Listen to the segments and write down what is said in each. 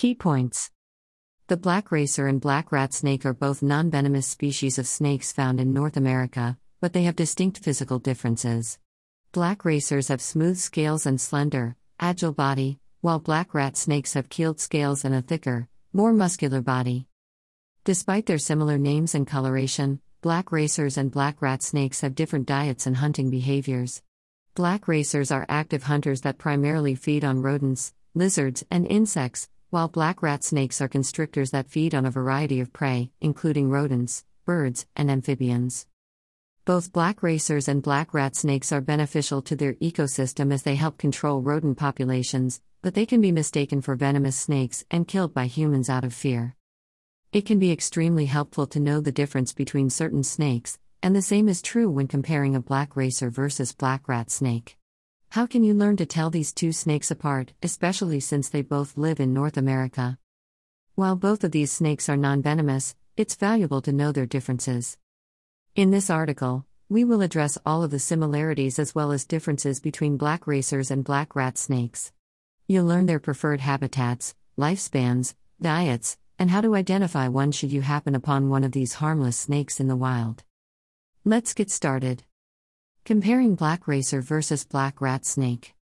Key points. The black racer and black rat snake are both non-venomous species of snakes found in North America, but they have distinct physical differences. Black racers have smooth scales and slender, agile body, while black rat snakes have keeled scales and a thicker, more muscular body. Despite their similar names and coloration, black racers and black rat snakes have different diets and hunting behaviors. Black racers are active hunters that primarily feed on rodents, lizards, and insects, while black rat snakes are constrictors that feed on a variety of prey, including rodents, birds, and amphibians. Both black racers and black rat snakes are beneficial to their ecosystem as they help control rodent populations, but they can be mistaken for venomous snakes and killed by humans out of fear. It can be extremely helpful to know the difference between certain snakes, and the same is true when comparing a black racer versus black rat snake. How can you learn to tell these two snakes apart, especially since they both live in North America? While both of these snakes are non-venomous, it's valuable to know their differences. In this article, we will address all of the similarities as well as differences between black racers and black rat snakes. You'll learn their preferred habitats, lifespans, diets, and how to identify one should you happen upon one of these harmless snakes in the wild. Let's get started. Comparing black racer versus black rat snake.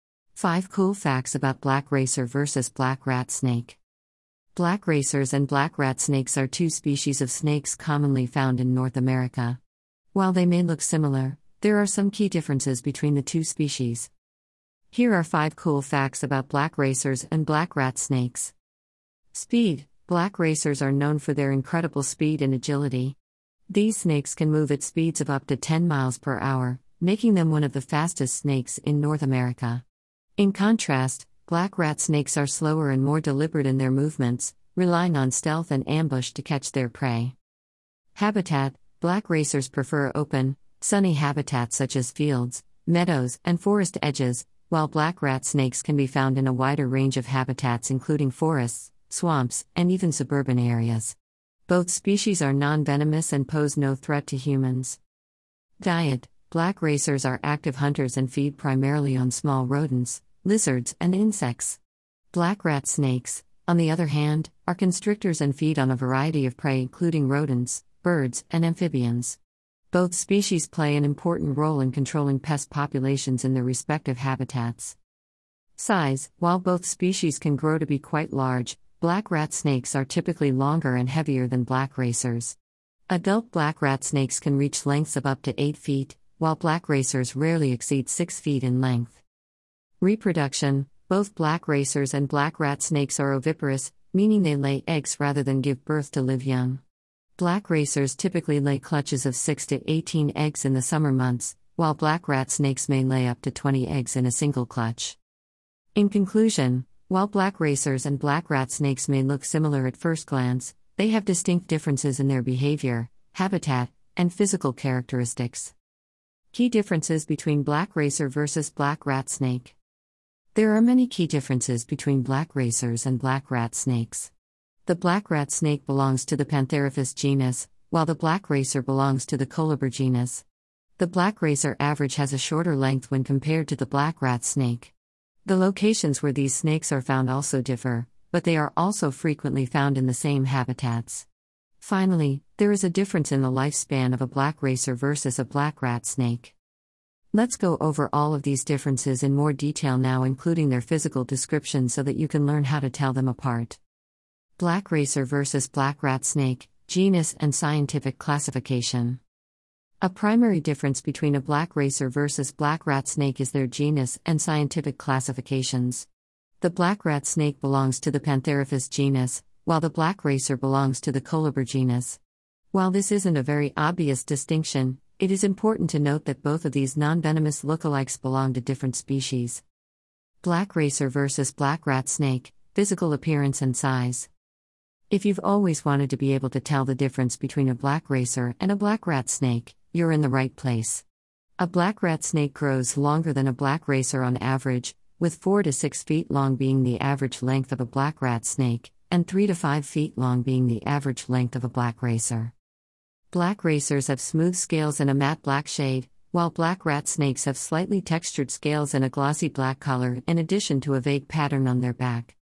5 cool facts about black racer versus black rat snake. Black racers and black rat snakes are two species of snakes commonly found in North America. While they may look similar, there are some key differences between the two species. Here are 5 cool facts about black racers and black rat snakes. Speed. Black racers are known for their incredible speed and agility. These snakes can move at speeds of up to 10 miles per hour, making them one of the fastest snakes in North America. In contrast, black rat snakes are slower and more deliberate in their movements, relying on stealth and ambush to catch their prey. Habitat. Black racers prefer open, sunny habitats such as fields, meadows, and forest edges, while black rat snakes can be found in a wider range of habitats including forests, swamps, and even suburban areas. Both species are non-venomous and pose no threat to humans. Diet. Black racers are active hunters and feed primarily on small rodents, lizards, and insects. Black rat snakes, on the other hand, are constrictors and feed on a variety of prey including rodents, birds, and amphibians. Both species play an important role in controlling pest populations in their respective habitats. Size. While both species can grow to be quite large, black rat snakes are typically longer and heavier than black racers. Adult black rat snakes can reach lengths of up to 8 feet, while black racers rarely exceed 6 feet in length. Reproduction. Both black racers and black rat snakes are oviparous, meaning they lay eggs rather than give birth to live young. Black racers typically lay clutches of 6 to 18 eggs in the summer months, while black rat snakes may lay up to 20 eggs in a single clutch. In conclusion, while black racers and black rat snakes may look similar at first glance, they have distinct differences in their behavior, habitat, and physical characteristics. Key differences between black racer versus black rat snake. There are many key differences between black racers and black rat snakes. The black rat snake belongs to the Pantherophis genus, while the black racer belongs to the Colubur genus. The black racer average has a shorter length when compared to the black rat snake. The locations where these snakes are found also differ, but they are also frequently found in the same habitats. Finally, there is a difference in the lifespan of a black racer versus a black rat snake. Let's go over all of these differences in more detail now, including their physical description so that you can learn how to tell them apart. Black racer versus black rat snake, genus and scientific classification. A primary difference between a black racer versus black rat snake is their genus and scientific classifications. The black rat snake belongs to the Pantherophis genus, while the black racer belongs to the Colubur genus. While this isn't a very obvious distinction, it is important to note that both of these non-venomous lookalikes belong to different species. Black racer versus black rat snake, physical appearance and size. If you've always wanted to be able to tell the difference between a black racer and a black rat snake, you're in the right place. A black rat snake grows longer than a black racer on average, with 4 to 6 feet long being the average length of a black rat snake, and 3 to 5 feet long being the average length of a black racer. Black racers have smooth scales and a matte black shade, while black rat snakes have slightly textured scales and a glossy black color in addition to a vague pattern on their back.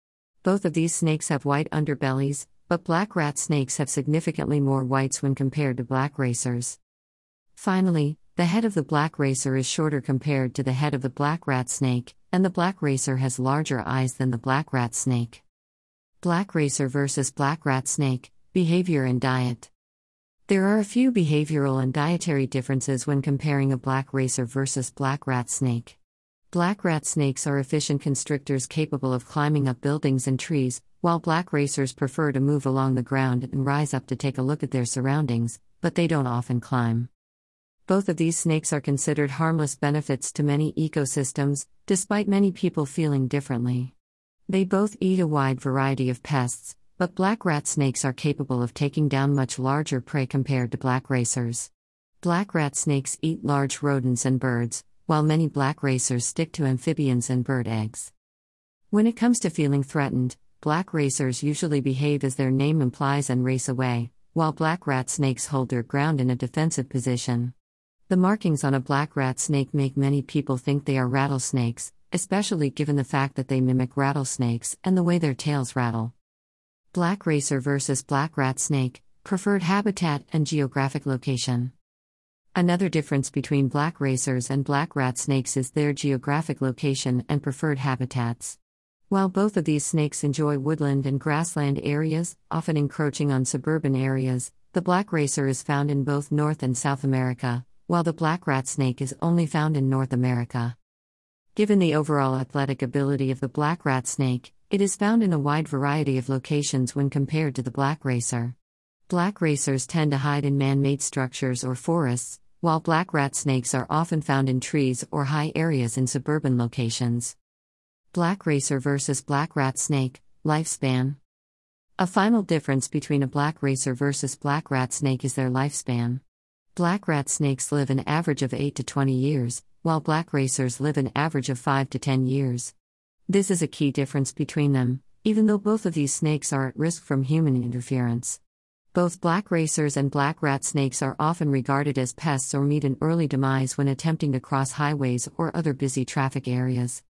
Both of these snakes have white underbellies, but black rat snakes have significantly more whites when compared to black racers. Finally, the head of the black racer is shorter compared to the head of the black rat snake, and the black racer has larger eyes than the black rat snake. Black racer versus black rat snake, behavior and diet. There are a few behavioral and dietary differences when comparing a black racer versus black rat snake. Black rat snakes are efficient constrictors capable of climbing up buildings and trees, while black racers prefer to move along the ground and rise up to take a look at their surroundings, but they don't often climb. Both of these snakes are considered harmless benefits to many ecosystems, despite many people feeling differently. They both eat a wide variety of pests, but black rat snakes are capable of taking down much larger prey compared to black racers. Black rat snakes eat large rodents and birds, while many black racers stick to amphibians and bird eggs. When it comes to feeling threatened, black racers usually behave as their name implies and race away, while black rat snakes hold their ground in a defensive position. The markings on a black rat snake make many people think they are rattlesnakes, especially given the fact that they mimic rattlesnakes and the way their tails rattle. Black racer versus black rat snake, preferred habitat and geographic location. Another difference between black racers and black rat snakes is their geographic location and preferred habitats. While both of these snakes enjoy woodland and grassland areas, often encroaching on suburban areas, the black racer is found in both North and South America, while the black rat snake is only found in North America. Given the overall athletic ability of the black rat snake, it is found in a wide variety of locations when compared to the black racer. Black racers tend to hide in man-made structures or forests, while black rat snakes are often found in trees or high areas in suburban locations. Black racer versus black rat snake, lifespan. A final difference between a black racer versus black rat snake is their lifespan. Black rat snakes live an average of 8 to 20 years, while black racers live an average of 5 to 10 years. This is a key difference between them, even though both of these snakes are at risk from human interference. Both black racers and black rat snakes are often regarded as pests or meet an early demise when attempting to cross highways or other busy traffic areas.